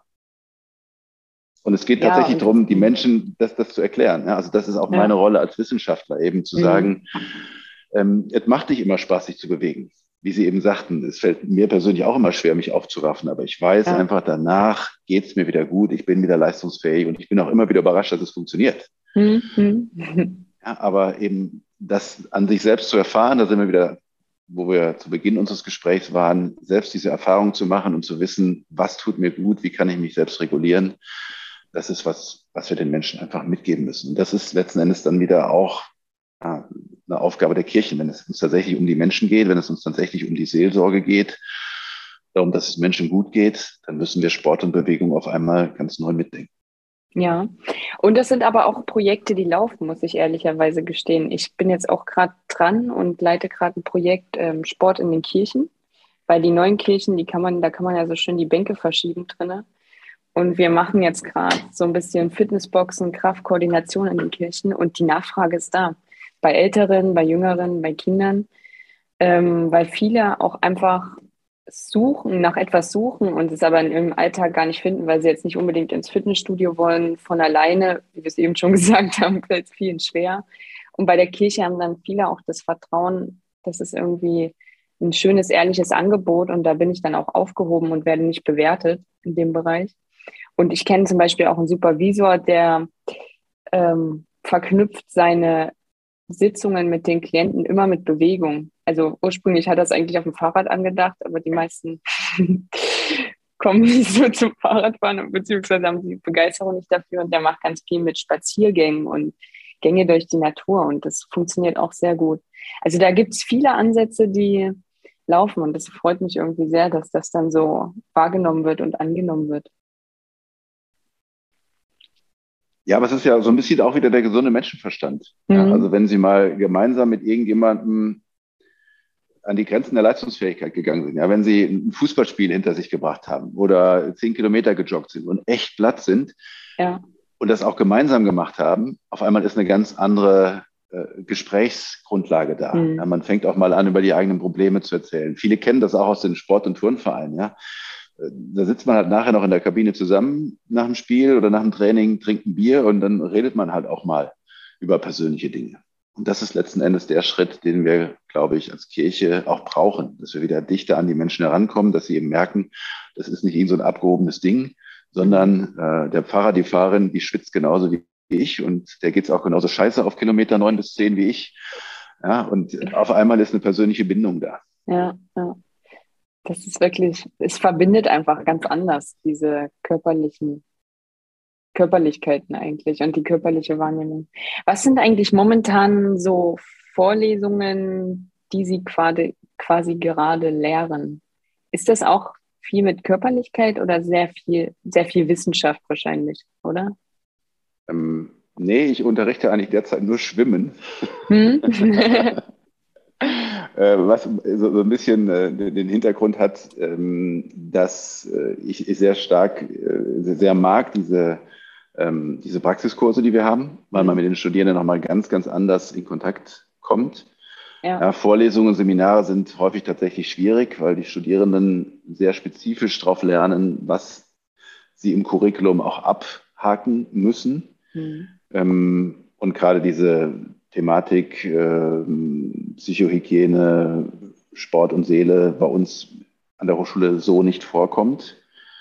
Und es geht Ja, tatsächlich und darum, die Menschen das, das zu erklären. Ja, also das ist auch ja. meine Rolle als Wissenschaftler, eben zu Mhm. sagen, ähm, es macht nicht immer Spaß, sich zu bewegen. Wie Sie eben sagten, es fällt mir persönlich auch immer schwer, mich aufzuraffen. Aber ich weiß Ja. einfach, danach geht es mir wieder gut, ich bin wieder leistungsfähig und ich bin auch immer wieder überrascht, dass es funktioniert. Mhm. Ja, aber eben das an sich selbst zu erfahren, da sind wir wieder, wo wir zu Beginn unseres Gesprächs waren, selbst diese Erfahrung zu machen und zu wissen, was tut mir gut, wie kann ich mich selbst regulieren, das ist was, was wir den Menschen einfach mitgeben müssen. Und das ist letzten Endes dann wieder auch ja, eine Aufgabe der Kirche, wenn es uns tatsächlich um die Menschen geht, wenn es uns tatsächlich um die Seelsorge geht, darum, dass es Menschen gut geht, dann müssen wir Sport und Bewegung auf einmal ganz neu mitdenken. Ja, und das sind aber auch Projekte, die laufen, muss ich ehrlicherweise gestehen. Ich bin jetzt auch gerade dran und leite gerade ein Projekt ähm, Sport in den Kirchen, weil die neuen Kirchen, die kann man, da kann man ja so schön die Bänke verschieben drinne. Und wir machen jetzt gerade so ein bisschen Fitnessboxen, Kraftkoordination in den Kirchen und die Nachfrage ist da. Bei Älteren, bei Jüngeren, bei Kindern, ähm, weil viele auch einfach suchen, nach etwas suchen und es aber in ihrem Alltag gar nicht finden, weil sie jetzt nicht unbedingt ins Fitnessstudio wollen. Von alleine, wie wir es eben schon gesagt haben, fällt es vielen schwer. Und bei der Kirche haben dann viele auch das Vertrauen, das ist irgendwie ein schönes, ehrliches Angebot und da bin ich dann auch aufgehoben und werde nicht bewertet in dem Bereich. Und ich kenne zum Beispiel auch einen Supervisor, der ähm, verknüpft seine Sitzungen mit den Klienten immer mit Bewegung. Also ursprünglich hat er es eigentlich auf dem Fahrrad angedacht, aber die meisten kommen nicht so zum Fahrradfahren, beziehungsweise haben die Begeisterung nicht dafür. Und der macht ganz viel mit Spaziergängen und Gänge durch die Natur und das funktioniert auch sehr gut. Also da gibt es viele Ansätze, die laufen und das freut mich irgendwie sehr, dass das dann so wahrgenommen wird und angenommen wird. Ja, aber es ist ja so ein bisschen auch wieder der gesunde Menschenverstand. Ja, Mhm. also wenn Sie mal gemeinsam mit irgendjemandem an die Grenzen der Leistungsfähigkeit gegangen sind, ja, wenn Sie ein Fußballspiel hinter sich gebracht haben oder zehn Kilometer gejoggt sind und echt platt sind Ja. und das auch gemeinsam gemacht haben, auf einmal ist eine ganz andere äh, Gesprächsgrundlage da. Mhm. Ja, man fängt auch mal an, über die eigenen Probleme zu erzählen. Viele kennen das auch aus den Sport- und Turnvereinen. Ja. Da sitzt man halt nachher noch in der Kabine zusammen nach dem Spiel oder nach dem Training, trinkt ein Bier und dann redet man halt auch mal über persönliche Dinge. Und das ist letzten Endes der Schritt, den wir, glaube ich, als Kirche auch brauchen, dass wir wieder dichter an die Menschen herankommen, dass sie eben merken, das ist nicht irgend so ein abgehobenes Ding, sondern äh, der Pfarrer, die Pfarrerin, die schwitzt genauso wie ich und der geht's auch genauso scheiße auf Kilometer neun bis zehn wie ich. Ja, und auf einmal ist eine persönliche Bindung da. Ja, ja. Das ist wirklich, es verbindet einfach ganz anders, diese körperlichen Körperlichkeiten eigentlich und die körperliche Wahrnehmung. Was sind eigentlich momentan so Vorlesungen, die Sie quasi, quasi gerade lehren? Ist das auch viel mit Körperlichkeit oder sehr viel, sehr viel Wissenschaft wahrscheinlich, oder? Ähm, nee, ich unterrichte eigentlich derzeit nur Schwimmen. Hm? Äh, was so, so ein bisschen äh, den Hintergrund hat, ähm, dass äh, ich, ich sehr stark, äh, sehr, sehr mag diese, ähm, diese Praxiskurse, die wir haben, weil man Mhm. mit den Studierenden nochmal ganz, ganz anders in Kontakt kommt. Ja, Ja, Vorlesungen, Seminare sind häufig tatsächlich schwierig, weil die Studierenden sehr spezifisch darauf lernen, was sie im Curriculum auch abhaken müssen. mhm. Ähm, und gerade diese Thematik äh, Psychohygiene, Sport und Seele bei uns an der Hochschule so nicht vorkommt,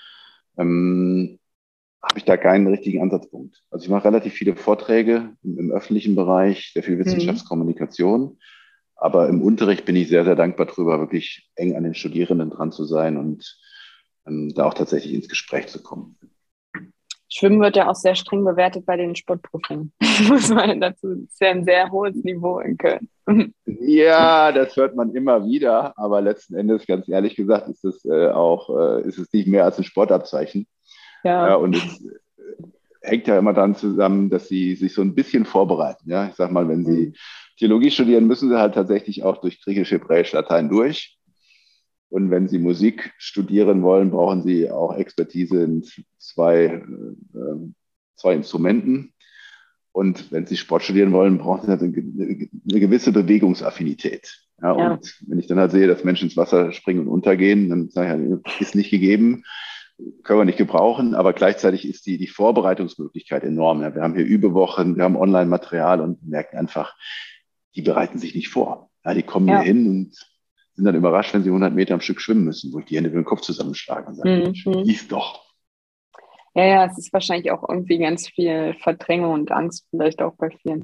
ähm, habe ich da keinen richtigen Ansatzpunkt. Also ich mache relativ viele Vorträge im, im öffentlichen Bereich, sehr viel Mhm. Wissenschaftskommunikation, aber im Unterricht bin ich sehr, sehr dankbar darüber, wirklich eng an den Studierenden dran zu sein und ähm, da auch tatsächlich ins Gespräch zu kommen. Schwimmen wird ja auch sehr streng bewertet bei den Sportprüfungen. Muss man dazu. Das ist ja ein sehr hohes Niveau in Köln. Ja, das hört man immer wieder, aber letzten Endes, ganz ehrlich gesagt, ist es äh, auch äh, ist es nicht mehr als ein Sportabzeichen. Ja, Ja, und es hängt ja immer dann zusammen, dass sie sich so ein bisschen vorbereiten. Ja, ich sag mal, wenn sie mhm. Theologie studieren, müssen sie halt tatsächlich auch durch Griechisch, Hebräisch, Latein durch. Und wenn sie Musik studieren wollen, brauchen sie auch Expertise in zwei, äh, zwei Instrumenten. Und wenn Sie Sport studieren wollen, brauchen Sie halt eine, eine gewisse Bewegungsaffinität. Ja, Ja, und wenn ich dann halt sehe, dass Menschen ins Wasser springen und untergehen, dann sage ich, halt, ist nicht gegeben, können wir nicht gebrauchen, aber gleichzeitig ist die, die Vorbereitungsmöglichkeit enorm. Ja, wir haben hier Übewochen, wir haben Online-Material und merken einfach, die bereiten sich nicht vor. Ja, die kommen hier ja. hin und sind dann überrascht, wenn sie hundert Meter am Stück schwimmen müssen, wo ich die Hände über den Kopf zusammenschlage und sage, Mhm. Mensch, Mhm. hieß doch. Ja, ja, es ist wahrscheinlich auch irgendwie ganz viel Verdrängung und Angst, vielleicht auch bei vielen.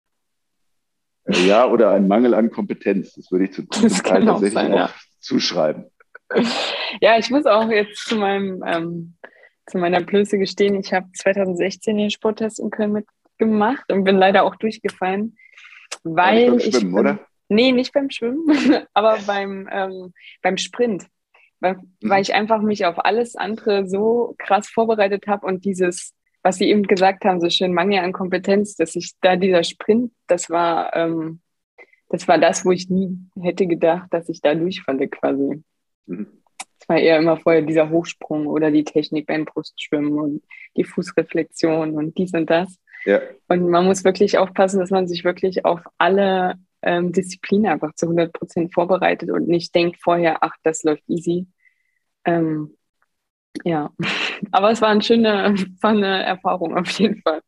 Äh, Ja, oder ein Mangel an Kompetenz. Das würde ich zu, Das zum Teil kann auch tatsächlich sein, auch ja. zuschreiben. Ja, ich muss auch jetzt zu meinem, ähm, zu meiner Blöße gestehen, ich habe zwanzig sechzehn den Sporttest in Köln mitgemacht und bin leider auch durchgefallen, Aber nicht weil beim ich Schwimmen, oder? bin, nee, nicht beim Schwimmen, aber beim, ähm, beim Sprint, weil, weil Mhm. ich einfach mich auf alles andere so krass vorbereitet habe und dieses, was Sie eben gesagt haben, so schön Mangel an Kompetenz, dass ich da dieser Sprint, das war, ähm, das war das, wo ich nie hätte gedacht, dass ich da durchfalle quasi. Mhm. Es war eher immer vorher dieser Hochsprung oder die Technik beim Brustschwimmen und die Fußreflexion und dies und das. Ja, Und man muss wirklich aufpassen, dass man sich wirklich auf alle ähm, Disziplinen einfach zu hundert Prozent vorbereitet und nicht denkt vorher, ach, das läuft easy. Ähm, ja, aber es war eine schöne, war eine Erfahrung auf jeden Fall.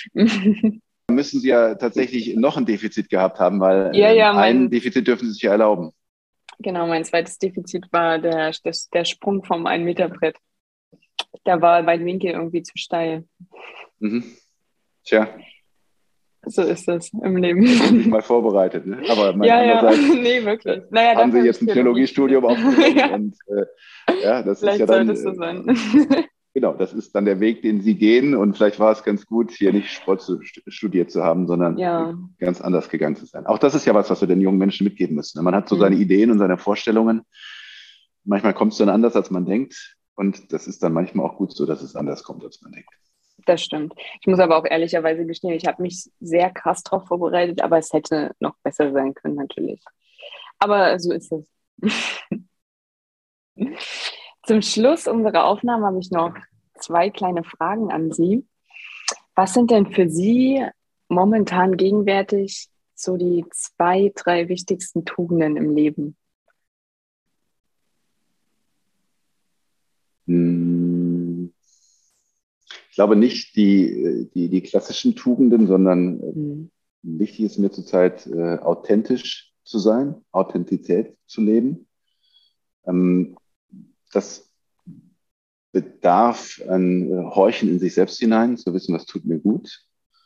müssen Sie ja tatsächlich noch ein Defizit gehabt haben, weil Ja, ähm, ja, ein mein, Defizit dürfen Sie sich ja erlauben. genau, mein zweites Defizit war der, der, der Sprung vom ein Meter Brett. Da war mein Winkel irgendwie zu steil. Mhm. Tja, So ist es im hätten Sie sich Leben. mal vorbereitet. Ne? Aber mein, Ja, ja, andererseits nee, äh, wirklich. Naja, haben Sie dafür habe jetzt ich ein Theologie studiert. Theologiestudium aufgenommen Ja, und äh, ja, das ist ja vielleicht sollte es so dann, sein. äh, genau, das ist dann der Weg, den Sie gehen und vielleicht war es ganz gut, hier nicht Sport zu, studiert zu haben, sondern äh, Ja. ganz anders gegangen zu sein. Auch das ist ja was, was wir den jungen Menschen mitgeben müssen. Ne? Man hat so seine Hm. Ideen und seine Vorstellungen. Manchmal kommt es dann anders, als man denkt. Und das ist dann manchmal auch gut so, dass es anders kommt, als man denkt. Das stimmt. Ich muss aber auch ehrlicherweise gestehen, ich habe mich sehr krass darauf vorbereitet, aber es hätte noch besser sein können, natürlich. Aber so ist es. Zum Schluss unserer Aufnahme habe ich noch zwei kleine Fragen an Sie. Was sind denn für Sie momentan gegenwärtig so die zwei, drei wichtigsten Tugenden im Leben? Hm, ich glaube nicht die, die, die klassischen Tugenden, sondern Hm. wichtig ist mir zurzeit, äh, authentisch zu sein, Authentizität zu leben. Ähm, das bedarf ein äh, Horchen in sich selbst hinein, zu wissen, was tut mir gut.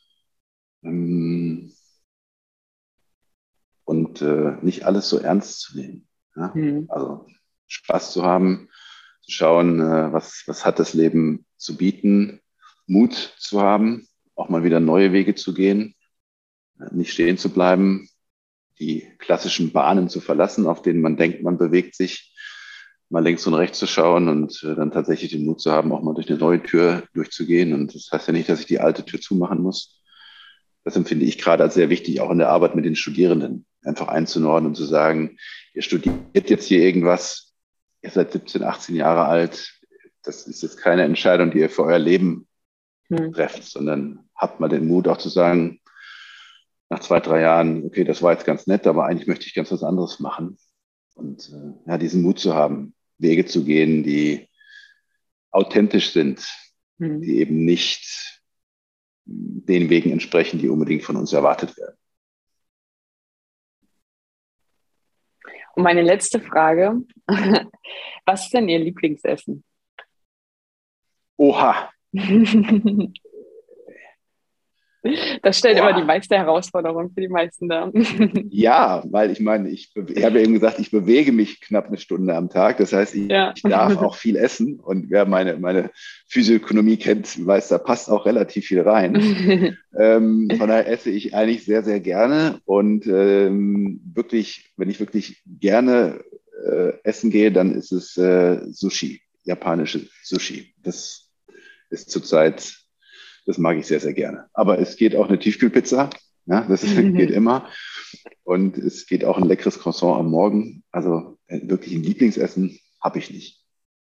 Ähm, und äh, nicht alles so ernst zu nehmen. Ja? Mhm. Also Spaß zu haben, zu schauen, äh, was, was hat das Leben zu bieten, Mut zu haben, auch mal wieder neue Wege zu gehen, nicht stehen zu bleiben, die klassischen Bahnen zu verlassen, auf denen man denkt, man bewegt sich, mal links und rechts zu schauen und äh, dann tatsächlich den Mut zu haben, auch mal durch eine neue Tür durchzugehen. Und das heißt ja nicht, dass ich die alte Tür zumachen muss. Das empfinde ich gerade als sehr wichtig, auch in der Arbeit mit den Studierenden, einfach einzunordnen und zu sagen, ihr studiert jetzt hier irgendwas, ihr seid siebzehn, achtzehn Jahre alt, das ist jetzt keine Entscheidung, die ihr für euer Leben hm. trefft, sondern habt mal den Mut auch zu sagen, nach zwei, drei Jahren, okay, das war jetzt ganz nett, aber eigentlich möchte ich ganz was anderes machen. Und äh, ja, diesen Mut zu haben, Wege zu gehen, die authentisch sind, hm. die eben nicht den Wegen entsprechen, die unbedingt von uns erwartet werden. Und meine letzte Frage, was ist denn Ihr Lieblingsessen? Oha! Das stellt Boah. immer die meiste Herausforderung für die meisten da. Ja, weil ich meine, ich, ich habe ja eben gesagt, ich bewege mich knapp eine Stunde am Tag. Das heißt, ich, ja. ich darf auch viel essen. Und wer meine, meine Physiognomie kennt, weiß, da passt auch relativ viel rein. ähm, von daher esse ich eigentlich sehr, sehr gerne. Und ähm, wirklich, wenn ich wirklich gerne äh, essen gehe, dann ist es äh, Sushi, japanische Sushi. Das ist zurzeit... Das mag ich sehr, sehr gerne. Aber es geht auch eine Tiefkühlpizza. Ja, das ist, mhm. geht immer. Und es geht auch ein leckeres Croissant am Morgen. Also wirklich ein Lieblingsessen habe ich nicht.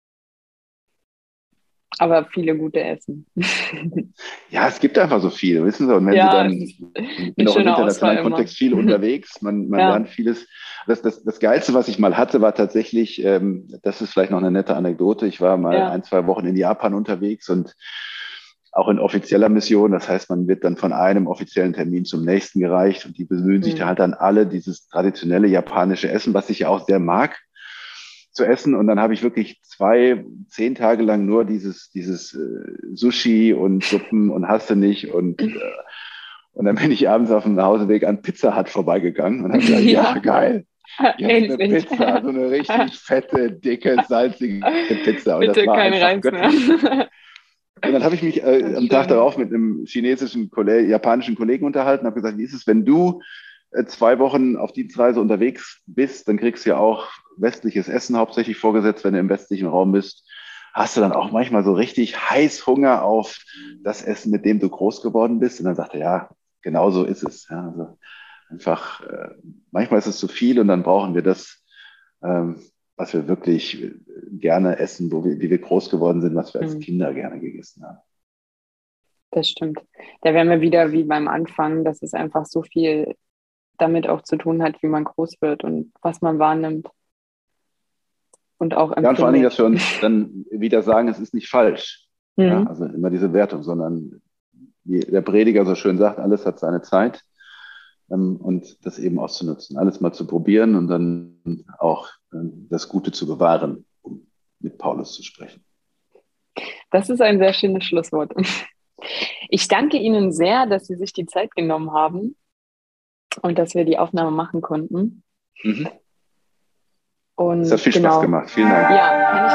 Aber viele gute Essen. Ja, es gibt einfach so viele, wissen Sie. Und wenn ja, Sie dann, ich bin auch im internationalen Kontext viel unterwegs, man, man ja. lernt vieles. Das, das, das Geilste, was ich mal hatte, war tatsächlich, ähm, das ist vielleicht noch eine nette Anekdote. Ich war mal ja. ein, zwei Wochen in Japan unterwegs und auch in offizieller Mission. Das heißt, man wird dann von einem offiziellen Termin zum nächsten gereicht und die bemühen sich mhm. da halt dann alle, dieses traditionelle japanische Essen, was ich ja auch sehr mag, zu essen. Und dann habe ich wirklich zwei, zehn Tage lang nur dieses, dieses äh, Sushi und Suppen und hast du nicht. Und, äh, und dann bin ich abends auf dem Nachhauseweg an Pizza Hut vorbeigegangen und habe gesagt, ja, ja geil. Jetzt eine Pizza, so eine richtig fette, dicke, salzige Pizza. Und Bitte das war kein Reis mehr. Und dann habe ich mich äh, am Tag darauf mit einem chinesischen, Kollegen, japanischen Kollegen unterhalten und habe gesagt, wie ist es, wenn du äh, zwei Wochen auf Dienstreise unterwegs bist, dann kriegst du ja auch westliches Essen hauptsächlich vorgesetzt, wenn du im westlichen Raum bist. Hast du dann auch manchmal so richtig Heißhunger auf das Essen, mit dem du groß geworden bist? Und dann sagte er, ja, genau so ist es. Ja, also einfach, äh, manchmal ist es zu viel und dann brauchen wir das, ähm, was wir wirklich gerne essen, wo wir, wie wir groß geworden sind, was wir als mhm. Kinder gerne gegessen haben. Das stimmt. Da wären wir wieder wie beim Anfang, dass es einfach so viel damit auch zu tun hat, wie man groß wird und was man wahrnimmt. Und auch empfindet. Ja, und vor allen Dingen, dass wir uns dann wieder sagen, es ist nicht falsch. Mhm. Ja, also immer diese Wertung, sondern wie der Prediger so schön sagt, alles hat seine Zeit. Und das eben auszunutzen, alles mal zu probieren und dann auch das Gute zu bewahren, um mit Paulus zu sprechen. Das ist ein sehr schönes Schlusswort. Ich danke Ihnen sehr, dass Sie sich die Zeit genommen haben und dass wir die Aufnahme machen konnten. Mhm. Und es hat viel genau. Spaß gemacht. Vielen Dank. Ja, kann ich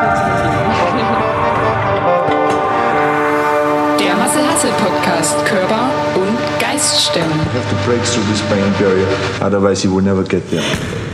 Der Hassel Hassel Podcast Körper und Geist stimmen. You have to break through this brain barrier, otherwise you will never get there.